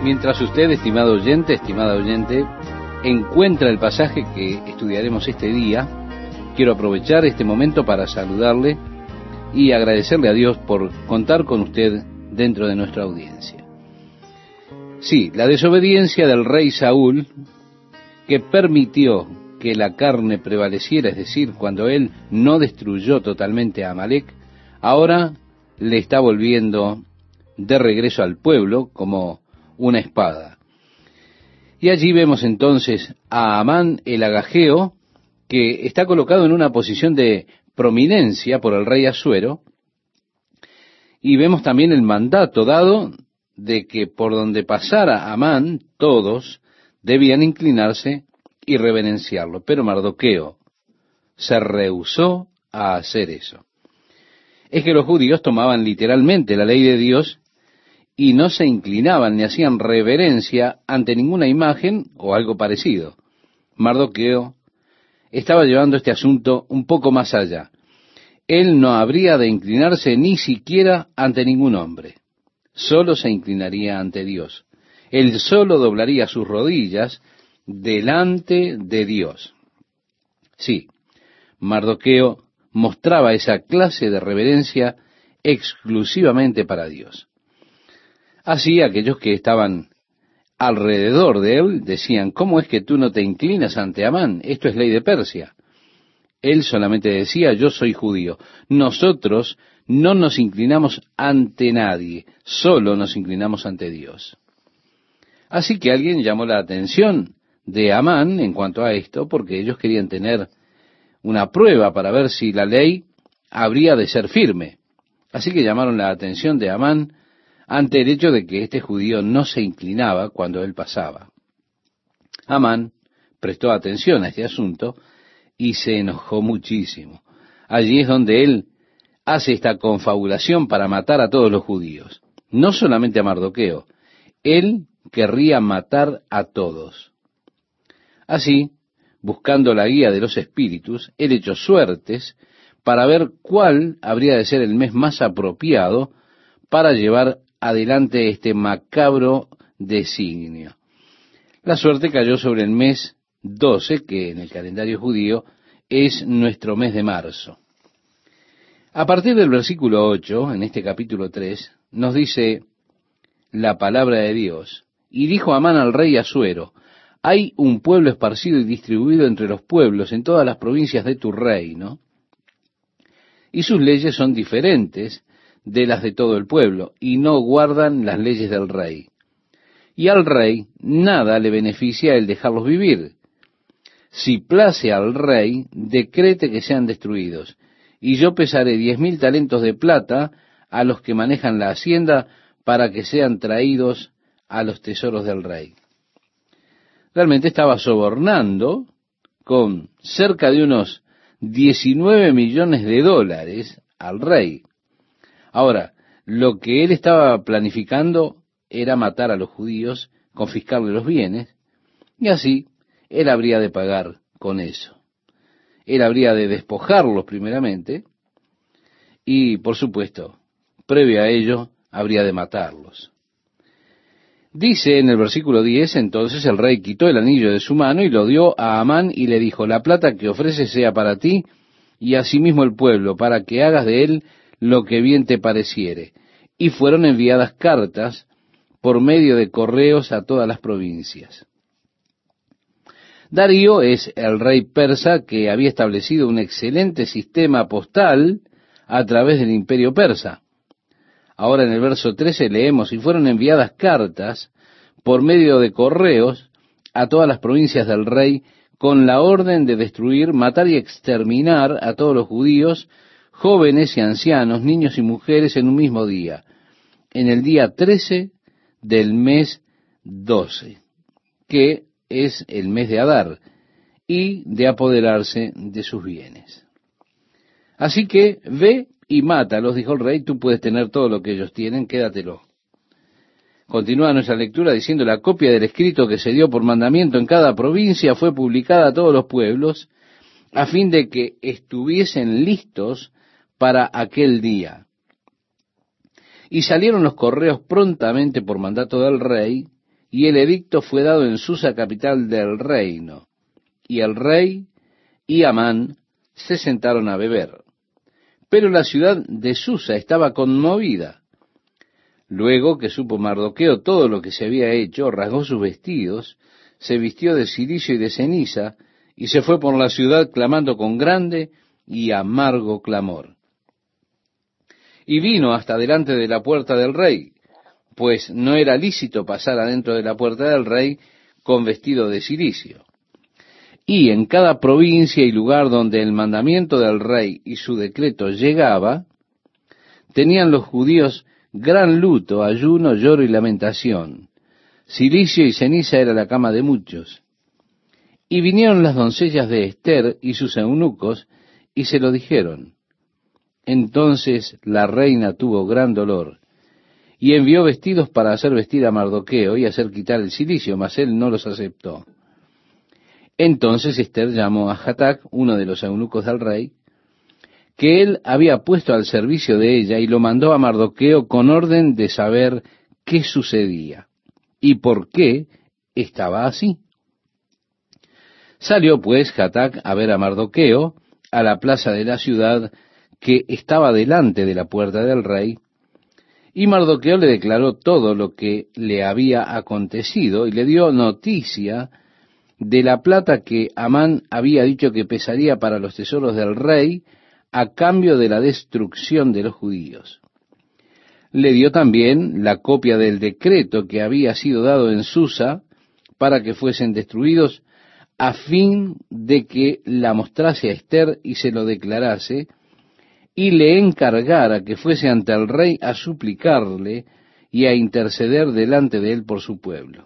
Mientras usted, estimado oyente, estimada oyente, encuentra el pasaje que estudiaremos este día, quiero aprovechar este momento para saludarle y agradecerle a Dios por contar con usted dentro de nuestra audiencia. Sí, la desobediencia del rey Saúl, que permitió que la carne prevaleciera, es decir, cuando él no destruyó totalmente a Amalec, ahora le está volviendo de regreso al pueblo como una espada. Y allí vemos entonces a Amán el agageo, que está colocado en una posición de prominencia por el rey Asuero, y vemos también el mandato dado de que por donde pasara Amán, todos debían inclinarse y reverenciarlo. Pero Mardoqueo se rehusó a hacer eso. Es que los judíos tomaban literalmente la ley de Dios y no se inclinaban ni hacían reverencia ante ninguna imagen o algo parecido. Mardoqueo estaba llevando este asunto un poco más allá. Él no habría de inclinarse ni siquiera ante ningún hombre. Solo se inclinaría ante Dios. Él solo doblaría sus rodillas delante de Dios. Sí, Mardoqueo mostraba esa clase de reverencia exclusivamente para Dios. Así aquellos que estaban alrededor de él decían: ¿cómo es que tú no te inclinas ante Amán? Esto es ley de Persia. Él solamente decía: yo soy judío. Nosotros no nos inclinamos ante nadie, solo nos inclinamos ante Dios. Así que alguien llamó la atención de Amán en cuanto a esto, porque ellos querían tener una prueba para ver si la ley habría de ser firme. Así que llamaron la atención de Amán ante el hecho de que este judío no se inclinaba cuando él pasaba. Amán prestó atención a este asunto y se enojó muchísimo. Allí es donde él hace esta confabulación para matar a todos los judíos. No solamente a Mardoqueo, él querría matar a todos. Así, buscando la guía de los espíritus, él echó suertes para ver cuál habría de ser el mes más apropiado para llevar adelante este macabro designio. La suerte cayó sobre el mes 12, que en el calendario judío es nuestro mes de marzo. A partir del versículo 8, en este capítulo 3, nos dice la palabra de Dios: y dijo Amán al rey Asuero: hay un pueblo esparcido y distribuido entre los pueblos en todas las provincias de tu reino, y sus leyes son diferentes de las de todo el pueblo, y no guardan las leyes del rey. Y al rey nada le beneficia el dejarlos vivir. Si place al rey, decrete que sean destruidos, y yo pesaré 10,000 talentos de plata a los que manejan la hacienda para que sean traídos a los tesoros del rey. Realmente estaba sobornando con cerca de unos 19 millones de dólares al rey. Ahora, lo que él estaba planificando era matar a los judíos, confiscarle los bienes, y así él habría de pagar con eso. Él habría de despojarlos primeramente, y por supuesto, previo a ello, habría de matarlos. Dice en el versículo 10, entonces el rey quitó el anillo de su mano y lo dio a Amán y le dijo: la plata que ofreces sea para ti y asimismo el pueblo, para que hagas de él lo que bien te pareciere. Y fueron enviadas cartas por medio de correos a todas las provincias. Darío es el rey persa que había establecido un excelente sistema postal a través del imperio persa. Ahora en el verso 13 leemos: y fueron enviadas cartas por medio de correos a todas las provincias del rey con la orden de destruir, matar y exterminar a todos los judíos, jóvenes y ancianos, niños y mujeres en un mismo día, en el día 13 del mes 12, que es el mes de Adar, y de apoderarse de sus bienes. Así que ve y mátalos, dijo el rey, tú puedes tener todo lo que ellos tienen, quédatelo. Continúa nuestra lectura diciendo: la copia del escrito que se dio por mandamiento en cada provincia fue publicada a todos los pueblos, a fin de que estuviesen listos para aquel día. Y salieron los correos prontamente por mandato del rey, y el edicto fue dado en Susa, capital del reino. Y el rey y Amán se sentaron a beber. Pero la ciudad de Susa estaba conmovida. Luego que supo Mardoqueo todo lo que se había hecho, rasgó sus vestidos, se vistió de cilicio y de ceniza, y se fue por la ciudad clamando con grande y amargo clamor. Y vino hasta delante de la puerta del rey, pues no era lícito pasar adentro de la puerta del rey con vestido de cilicio. Y en cada provincia y lugar donde el mandamiento del rey y su decreto llegaba, tenían los judíos gran luto, ayuno, lloro y lamentación. Cilicio y ceniza era la cama de muchos. Y vinieron las doncellas de Ester y sus eunucos, y se lo dijeron. Entonces la reina tuvo gran dolor, y envió vestidos para hacer vestir a Mardoqueo y hacer quitar el cilicio, mas él no los aceptó. Entonces Ester llamó a Hatac, uno de los eunucos del rey, que él había puesto al servicio de ella, y lo mandó a Mardoqueo con orden de saber qué sucedía y por qué estaba así. Salió pues Hatac a ver a Mardoqueo a la plaza de la ciudad que estaba delante de la puerta del rey, y Mardoqueo le declaró todo lo que le había acontecido y le dio noticia de la plata que Amán había dicho que pesaría para los tesoros del rey a cambio de la destrucción de los judíos. Le dio también la copia del decreto que había sido dado en Susa para que fuesen destruidos, a fin de que la mostrase a Ester y se lo declarase, y le encargara que fuese ante el rey a suplicarle y a interceder delante de él por su pueblo.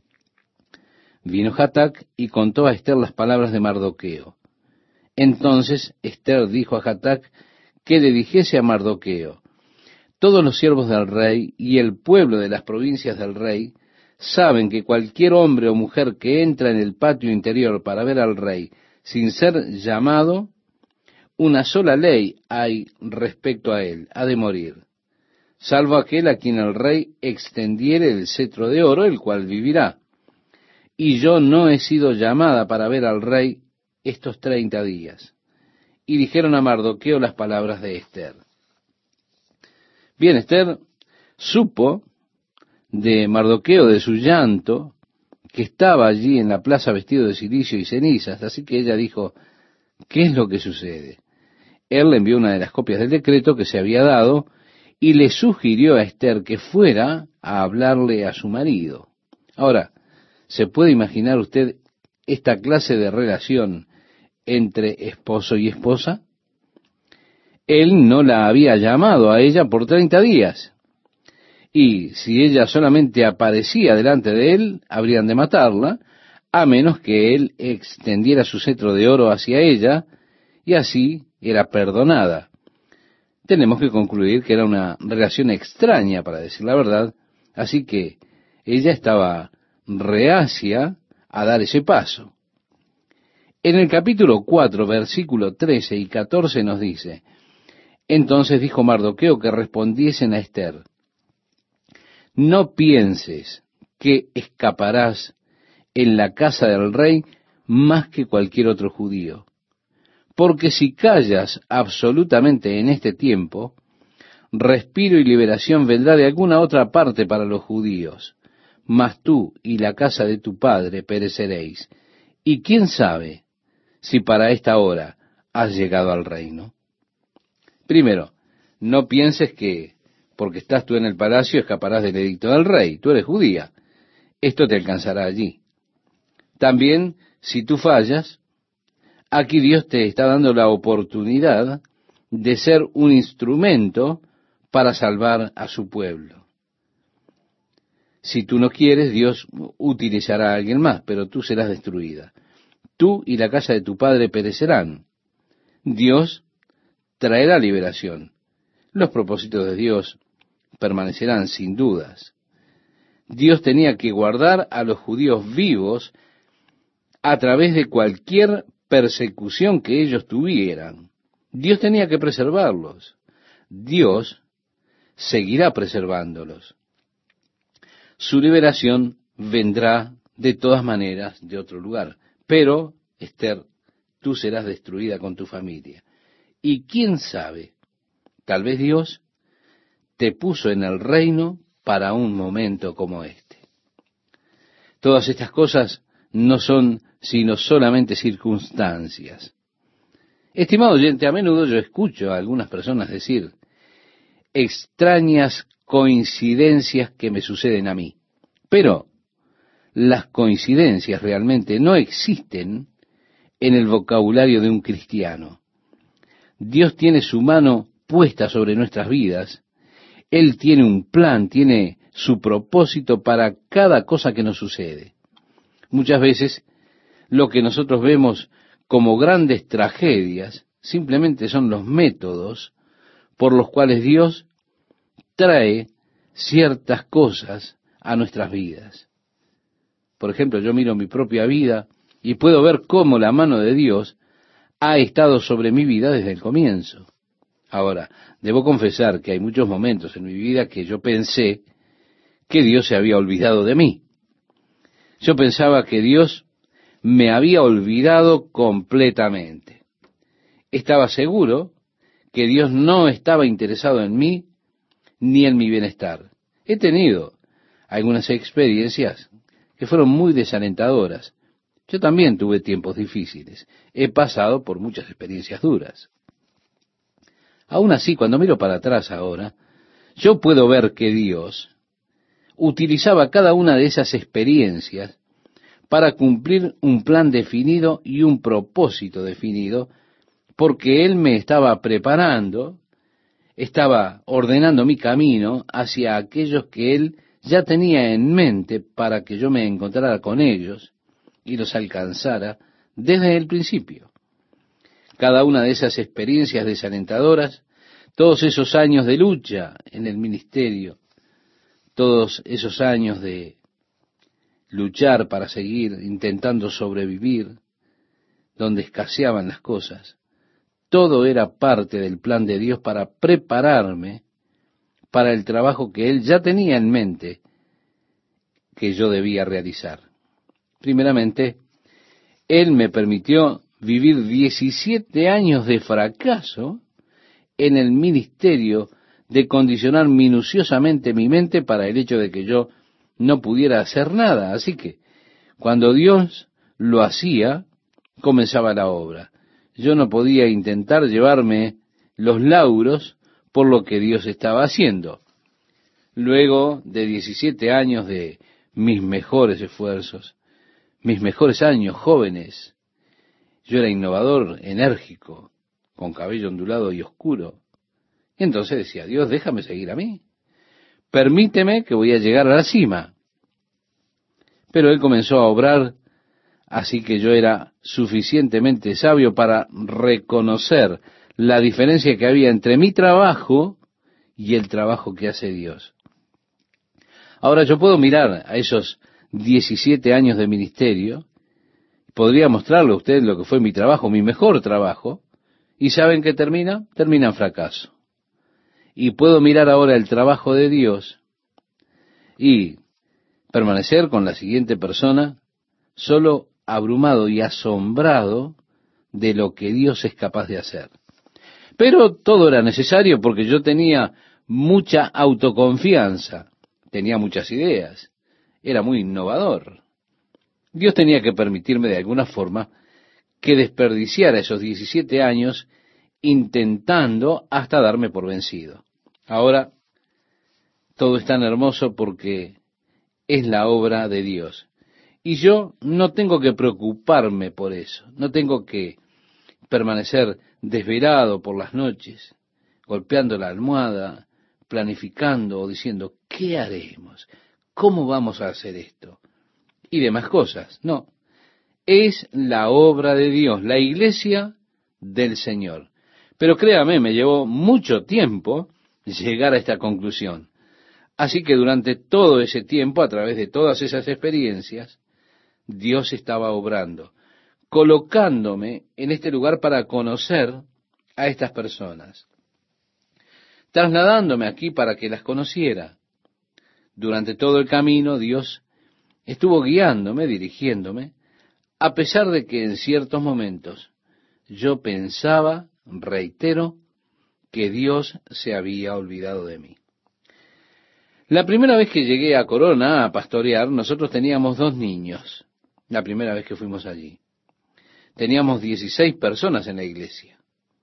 Vino Hatac y contó a Ester las palabras de Mardoqueo. Entonces Ester dijo a Hatac que le dijese a Mardoqueo: todos los siervos del rey y el pueblo de las provincias del rey saben que cualquier hombre o mujer que entra en el patio interior para ver al rey sin ser llamado, una sola ley hay respecto a él: ha de morir, salvo aquel a quien el rey extendiere el cetro de oro, el cual vivirá. Y yo no he sido llamada para ver al rey estos 30 días. Y dijeron a Mardoqueo las palabras de Ester. Bien, Ester supo de Mardoqueo, de su llanto, que estaba allí en la plaza vestido de cilicio y cenizas, así que ella dijo: ¿qué es lo que sucede? Él le envió una de las copias del decreto que se había dado y le sugirió a Ester que fuera a hablarle a su marido. Ahora, ¿se puede imaginar usted esta clase de relación entre esposo y esposa? Él no la había llamado a ella por 30 días. Y si ella solamente aparecía delante de él, habrían de matarla, a menos que él extendiera su cetro de oro hacia ella, y así era perdonada. Tenemos que concluir que era una relación extraña, para decir la verdad, así que ella estaba reacia a dar ese paso. En el capítulo 4, versículo 13 y 14 nos dice: entonces dijo Mardoqueo que respondiesen a Ester: no pienses que escaparás en la casa del rey más que cualquier otro judío, porque si callas absolutamente en este tiempo, respiro y liberación vendrá de alguna otra parte para los judíos, mas tú y la casa de tu padre pereceréis. Y quién sabe si para esta hora has llegado al reino. Primero, no pienses que porque estás tú en el palacio escaparás del edicto del rey. Tú eres judía. Esto te alcanzará allí. También, si tú fallas, aquí Dios te está dando la oportunidad de ser un instrumento para salvar a su pueblo. Si tú no quieres, Dios utilizará a alguien más, pero tú serás destruida. Tú y la casa de tu padre perecerán. Dios traerá liberación. Los propósitos de Dios permanecerán sin dudas. Dios tenía que guardar a los judíos vivos a través de cualquier persecución que ellos tuvieran. Dios tenía que preservarlos. Dios seguirá preservándolos. Su liberación vendrá de todas maneras de otro lugar. Pero, Esther, tú serás destruida con tu familia. Y quién sabe, tal vez Dios te puso en el reino para un momento como este. Todas estas cosas no son sino solamente circunstancias. Estimado oyente, a menudo yo escucho a algunas personas decir extrañas coincidencias que me suceden a mí. Pero las coincidencias realmente no existen en el vocabulario de un cristiano. Dios tiene su mano puesta sobre nuestras vidas. Él tiene un plan, tiene su propósito para cada cosa que nos sucede. Muchas veces lo que nosotros vemos como grandes tragedias simplemente son los métodos por los cuales Dios trae ciertas cosas a nuestras vidas. Por ejemplo, yo miro mi propia vida y puedo ver cómo la mano de Dios ha estado sobre mi vida desde el comienzo. Ahora, debo confesar que hay muchos momentos en mi vida que yo pensé que Dios se había olvidado de mí. Yo pensaba que Dios me había olvidado completamente. Estaba seguro que Dios no estaba interesado en mí ni en mi bienestar. He tenido algunas experiencias que fueron muy desalentadoras. Yo también tuve tiempos difíciles. He pasado por muchas experiencias duras. Aún así, cuando miro para atrás ahora, yo puedo ver que Dios utilizaba cada una de esas experiencias para cumplir un plan definido y un propósito definido, porque Él me estaba preparando, estaba ordenando mi camino hacia aquellos que Él ya tenía en mente para que yo me encontrara con ellos y los alcanzara desde el principio. Cada una de esas experiencias desalentadoras, todos esos años de lucha en el ministerio, todos esos años de luchar para seguir intentando sobrevivir, donde escaseaban las cosas, todo era parte del plan de Dios para prepararme para el trabajo que Él ya tenía en mente que yo debía realizar. Primeramente, Él me permitió vivir 17 años de fracaso en el ministerio, de condicionar minuciosamente mi mente para el hecho de que yo no pudiera hacer nada. Así que, cuando Dios lo hacía, comenzaba la obra. Yo no podía intentar llevarme los lauros por lo que Dios estaba haciendo. Luego de 17 años de mis mejores esfuerzos, mis mejores años jóvenes, yo era innovador, enérgico, con cabello ondulado y oscuro. Y entonces decía, Dios, déjame seguir a mí. Permíteme que voy a llegar a la cima. Pero Él comenzó a obrar, así que yo era suficientemente sabio para reconocer la diferencia que había entre mi trabajo y el trabajo que hace Dios. Ahora yo puedo mirar a esos 17 años de ministerio, podría mostrarle a usted lo que fue mi trabajo, mi mejor trabajo, y ¿saben qué termina? Termina en fracaso. Y puedo mirar ahora el trabajo de Dios y permanecer con la siguiente persona, solo abrumado y asombrado de lo que Dios es capaz de hacer. Pero todo era necesario porque yo tenía mucha autoconfianza, tenía muchas ideas, era muy innovador. Dios tenía que permitirme de alguna forma que desperdiciara esos 17 años intentando hasta darme por vencido. Ahora, todo es tan hermoso porque es la obra de Dios. Y yo no tengo que preocuparme por eso, no tengo que permanecer desvelado por las noches, golpeando la almohada, planificando o diciendo, ¿qué haremos? ¿Cómo vamos a hacer esto? Y demás cosas. No, es la obra de Dios, la iglesia del Señor. Pero créame, me llevó mucho tiempo llegar a esta conclusión. Así que durante todo ese tiempo, a través de todas esas experiencias, Dios estaba obrando, colocándome en este lugar para conocer a estas personas, trasladándome aquí para que las conociera. Durante todo el camino, Dios estuvo guiándome, dirigiéndome, a pesar de que en ciertos momentos yo pensaba, reitero, que Dios se había olvidado de mí. La primera vez que llegué a Corona a pastorear, nosotros teníamos 2 niños, la primera vez que fuimos allí. Teníamos 16 personas en la iglesia.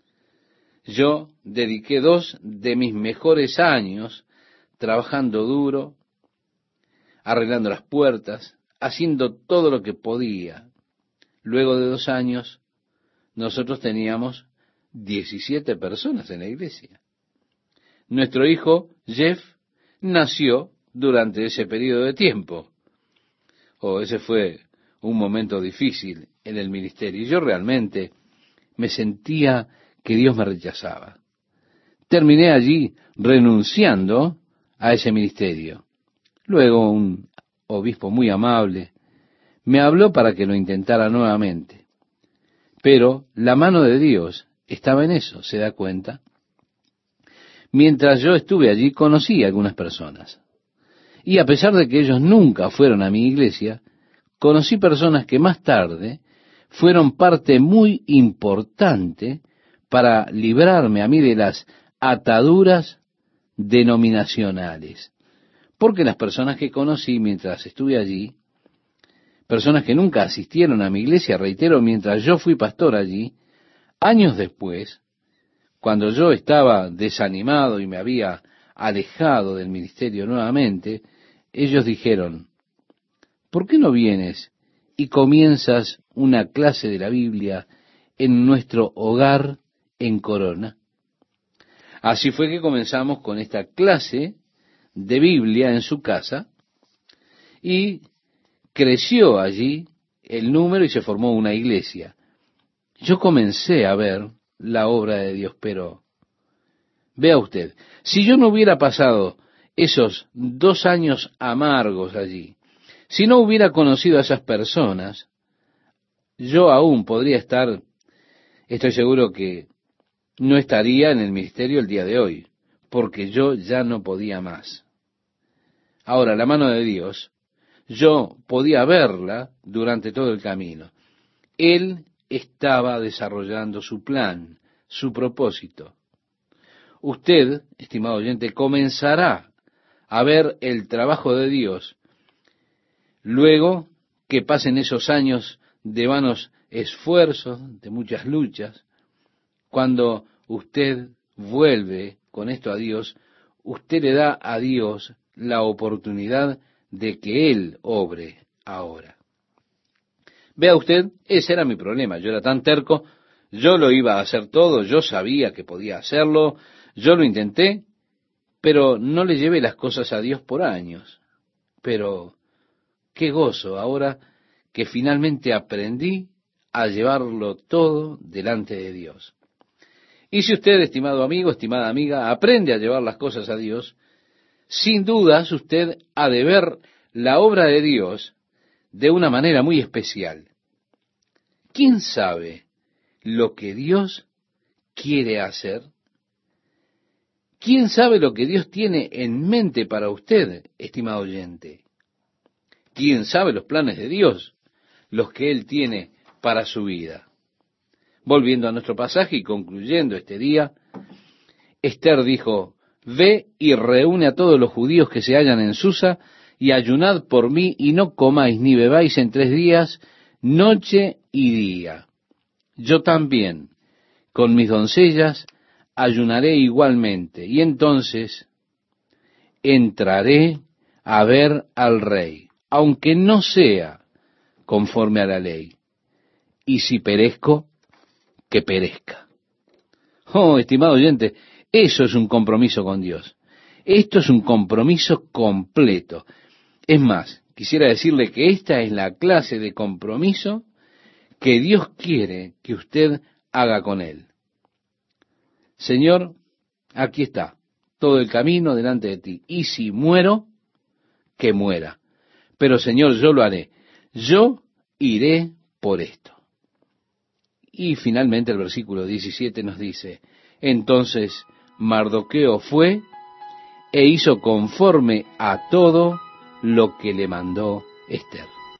Yo dediqué 2 de mis mejores años trabajando duro, arreglando las puertas, haciendo todo lo que podía. Luego de 2 años, nosotros teníamos 17 personas en la iglesia. Nuestro hijo, Jeff, nació durante ese periodo de tiempo. Ese fue un momento difícil en el ministerio. Y yo realmente me sentía que Dios me rechazaba. Terminé allí renunciando a ese ministerio. Luego un obispo muy amable me habló para que lo intentara nuevamente. Pero la mano de Dios estaba en eso, ¿se da cuenta? Mientras yo estuve allí, conocí a algunas personas. Y a pesar de que ellos nunca fueron a mi iglesia, conocí personas que más tarde fueron parte muy importante para librarme a mí de las ataduras denominacionales. Porque las personas que conocí mientras estuve allí, personas que nunca asistieron a mi iglesia, reitero, mientras yo fui pastor allí, años después, cuando yo estaba desanimado y me había alejado del ministerio nuevamente, ellos dijeron, ¿por qué no vienes y comienzas una clase de la Biblia en nuestro hogar en Corona? Así fue que comenzamos con esta clase de Biblia en su casa y creció allí el número y se formó una iglesia. Yo comencé a ver la obra de Dios, pero vea usted, si yo no hubiera pasado esos 2 años amargos allí, si no hubiera conocido a esas personas, yo aún podría estar, estoy seguro que no estaría en el ministerio el día de hoy, porque yo ya no podía más. Ahora, la mano de Dios, yo podía verla durante todo el camino. Él estaba desarrollando su plan, su propósito. Usted, estimado oyente, comenzará a ver el trabajo de Dios luego que pasen esos años de vanos esfuerzos, de muchas luchas. Cuando usted vuelve con esto a Dios, usted le da a Dios la oportunidad de que Él obre ahora. Vea usted, ese era mi problema. Yo era tan terco, yo lo iba a hacer todo, yo sabía que podía hacerlo, yo lo intenté, pero no le llevé las cosas a Dios por años. Pero qué gozo ahora que finalmente aprendí a llevarlo todo delante de Dios. Y si usted, estimado amigo, estimada amiga, aprende a llevar las cosas a Dios, sin dudas usted ha de ver la obra de Dios de una manera muy especial. ¿Quién sabe lo que Dios quiere hacer? ¿Quién sabe lo que Dios tiene en mente para usted, estimado oyente? ¿Quién sabe los planes de Dios, los que Él tiene para su vida? Volviendo a nuestro pasaje y concluyendo este día, Esther dijo, ve y reúne a todos los judíos que se hallan en Susa, y ayunad por mí, y no comáis ni bebáis en 3 días, noche y día. Yo también, con mis doncellas, ayunaré igualmente, y entonces entraré a ver al rey, aunque no sea conforme a la ley. Y si perezco, que perezca. Oh, estimado oyente, eso es un compromiso con Dios. Esto es un compromiso completo. Es más, quisiera decirle que esta es la clase de compromiso que Dios quiere que usted haga con Él. Señor, aquí está, todo el camino delante de ti. Y si muero, que muera. Pero Señor, yo lo haré. Yo iré por esto. Y finalmente el versículo 17 nos dice, entonces Mardoqueo fue e hizo conforme a todo lo que le mandó Esther.